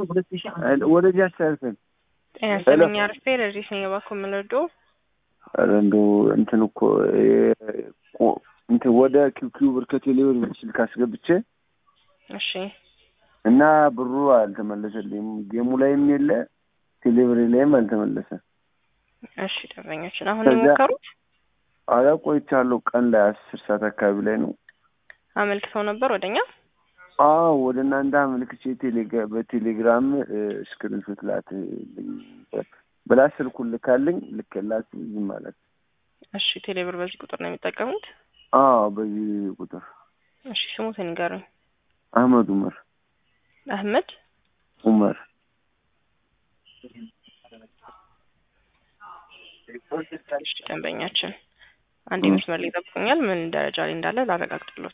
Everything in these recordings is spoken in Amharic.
ወደዚህ አስተላልፈን ሰለኛ አርፌ ለዚህ ነው ባኩምለዶ አረንዶ እንትን እኮ እንትን ወደ ኪው በርከቴሌው ስልክ አስገብቼ እሺ እና ብሩ አልተመለሰልኝም ጌሙ ላይም የለ ቴሌብሬ ላይም አልተመለሰ እሺ ደበኛችን አሁን የሞከሩት አላቆይቻለሁ ቀን ላይ 10 ሰዓት አካባቢ ላይ ነው አመልክተው ነበር ወደኛ ወደ እናንተ አመልክቼ በቴሌግራም ስክሪንሾት ላት በላ ስልኩን ልካልኝ ልከላት ዝም ማለት እሺ ቴሌብር በዚህ ቁጥር ነው የሚጠቀሙት በዚህ ቁጥር እሺ ስሙትን ንገሩኝ አህመድ ዑመር እሺ ደንበኛችን አንድ መስመር ላይ ተጠቅኛል ምን ደረጃ ላይ እንዳለ ላረጋግጥሎት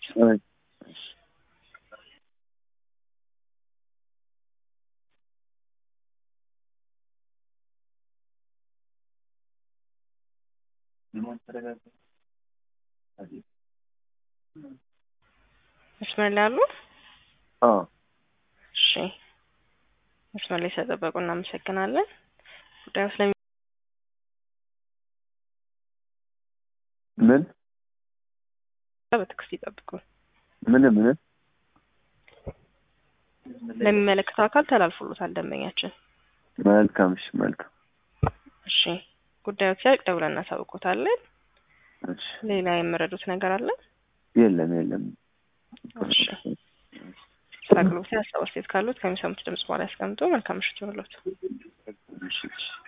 መስመር ላይ አሉ እሺ መስመር ላይ ተጠብቁ እናመሰግናለን ጉዳዩ ስለሚ ምን በትክክል ይጠብቁ ምን ለሚመለከተው አካል ተላልፎሎታል ደንበኛችን መልካም እሺ ጉዳዩ ሲያልቅ ደውለን እናሳውቆታለን እሺ ሌላ የምረዱት ነገር አለ የለም እሺ ሳግሎት ያስተዋወቁት ካሉት ከሚሰሙት ድምጽ በኋላ ያስቀምጡ መልካም ምሽት ይሁንልዎት